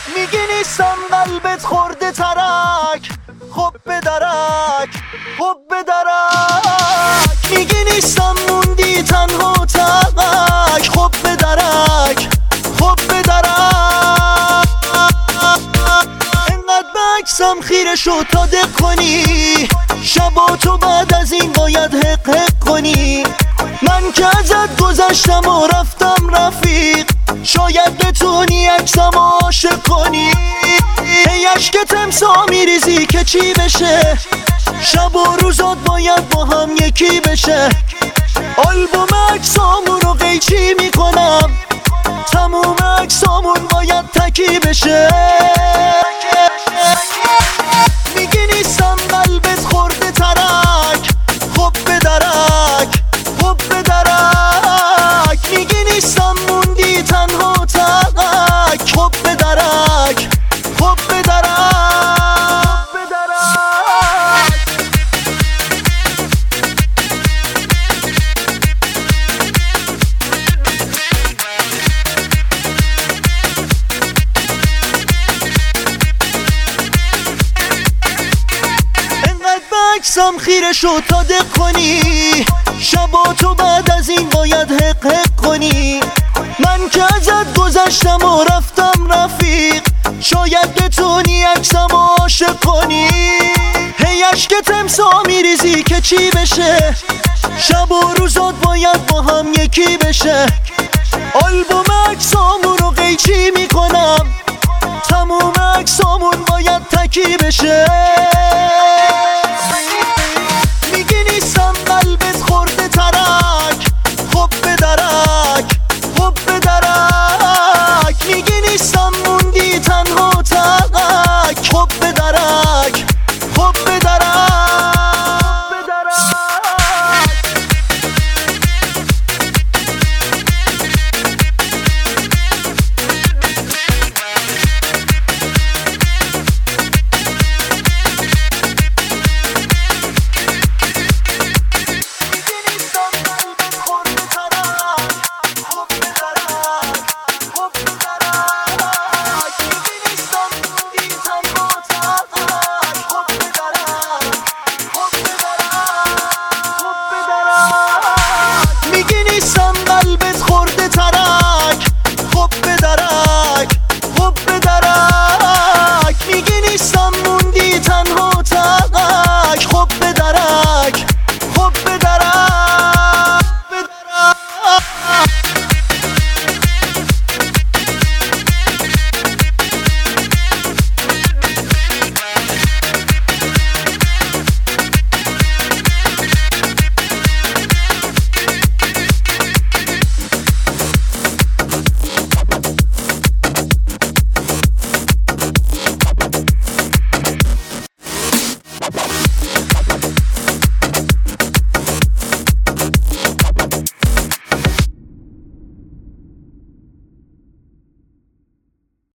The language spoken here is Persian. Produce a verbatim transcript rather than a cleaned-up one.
میگی نیستم قلبت خورده ترک، خب به درک، خب به درک. میگی نیستم موندی تنها تک، خب به درک، خب به درک. انقدر بکسم خیره شد تا دق کنی، شبا تو بعد از این باید حق حق کنی. من که ازت گذشتم و رفتم رفیق، شاید بتونی عکسم عاشق کنی. ای عشق تمسا میریزی که چی بشه، شب و روزات باید با هم یکی بشه. آلبوم عکسامون رو قیچی میکنم، تموم عکسامون باید تکی بشه. میگی نیستم قلبت خورده ترک، خب به درک، خب به درک. میگی نیستم موندی تنها تک، خب به درک، خب به درک، به درک. انقدر بکسم خیره شد تا دق کنی، شبا تو بعد از این باید حق حق کنی. من که ازت گذشتم و رفتم رفیق، شاید بتونی عکسم عاشق کنی. هی عشق تمسا میریزی که چی بشه، شب و روزات باید با هم یکی بشه. آلبوم عکسامون رو قیچی میکنم، تموم عکسامون باید تکی بشه.